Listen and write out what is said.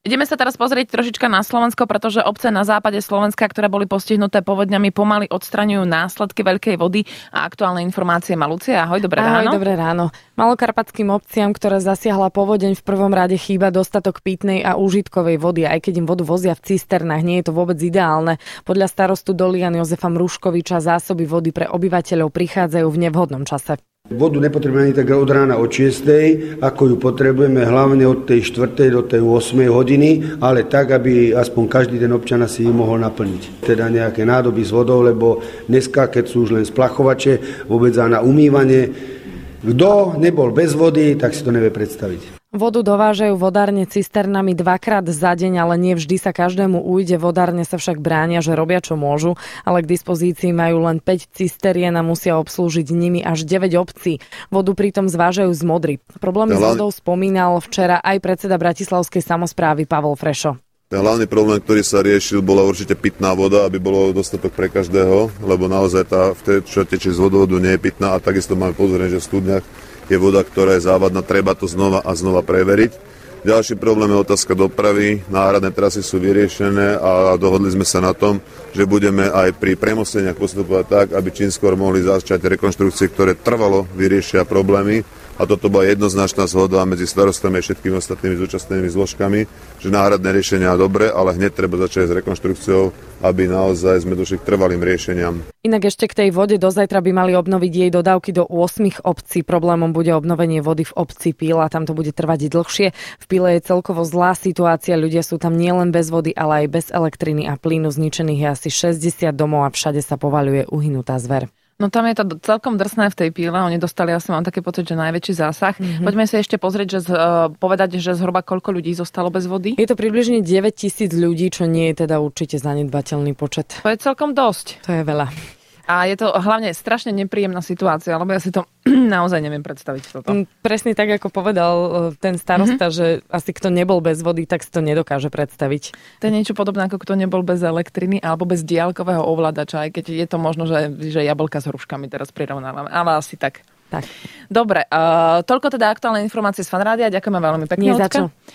Ideme sa teraz pozrieť trošička na Slovensko, pretože obce na západe Slovenska, ktoré boli postihnuté povodňami, pomaly odstraňujú následky veľkej vody a aktuálne informácie má Lucia. Ahoj, dobré ráno. Ahoj, dobré ráno. Malokarpatským obciam, ktoré zasiahla povodeň, v prvom rade chýba dostatok pitnej a užitkovej vody, aj keď im vodu vozia v cisternách, nie je to vôbec ideálne. Podľa starostu Dolian Jozefa Mruškoviča zásoby vody pre obyvateľov prichádzajú v nevhodnom čase. Vodu nepotrebujeme ani tak od rána od 6, ako ju potrebujeme hlavne od tej 4. do tej 8. hodiny, ale tak, aby aspoň každý ten občan si ju mohol naplniť. Teda nejaké nádoby s vodou, lebo dneska, keď sú už len splachovače, vôbec aj na umývanie, kto nebol bez vody, tak si to nevie predstaviť. Vodu dovážajú vodárne cisternami 2-krát za deň, ale nie vždy sa každému ujde. Vodárne sa však bránia, že robia čo môžu, ale k dispozícii majú len 5 cisterien a musia obslúžiť nimi až 9 obcí. Vodu pritom zvážajú z Modry. Problémy s vodou spomínal včera aj predseda Bratislavskej samosprávy Pavol Frešo. Ten hlavný problém, ktorý sa riešil, bola určite pitná voda, aby bolo dostatok pre každého, lebo naozaj tá, čo tečie z vodovodu, nie je pitná a takisto máme pozorenie, že v studniach je voda, ktorá je závadná, treba to znova a znova preveriť. Ďalší problém je otázka dopravy, náhradné trasy sú vyriešené a dohodli sme sa na tom, že budeme aj pri premosteniach postupovať tak, aby čím skôr mohli začať rekonštrukcie, ktoré trvalo vyriešia problémy. A toto bola jednoznačná zhoda medzi starostami a všetkými ostatnými zúčastnenými zložkami, že náhradné riešenia je dobre, ale hneď treba začať s rekonštrukciou, aby naozaj sme došli k trvalým riešeniam. Inak ešte k tej vode do zajtra by mali obnoviť jej dodávky do 8 obcí. Problémom bude obnovenie vody v obci Píla, tam to bude trvať dlhšie. V Píle je celkovo zlá situácia, ľudia sú tam nielen bez vody, ale aj bez elektriny a plynu. Zničených je asi 60 domov a všade sa povaľuje uhynutá zver. No tam je to celkom drsné v tej Píle. Oni dostali, asi mám taký pocit, že najväčší zásah. Poďme si ešte pozrieť, povedať, že zhruba koľko ľudí zostalo bez vody. Je to približne 9 000 ľudí, čo nie je teda určite zanedbateľný počet. To je celkom dosť. To je veľa. A je to hlavne strašne nepríjemná situácia, lebo ja si to naozaj neviem predstaviť toto. Presne tak, ako povedal ten starosta, že asi kto nebol bez vody, tak si to nedokáže predstaviť. To je niečo podobné, ako kto nebol bez elektriny alebo bez diaľkového ovládača, aj keď je to možno, že jablka s hruškami teraz prirovnávame, ale asi tak. Tak. Dobre, toľko teda aktuálne informácie z Fanrádia. Ďakujeme veľmi pekne. Nie za čo.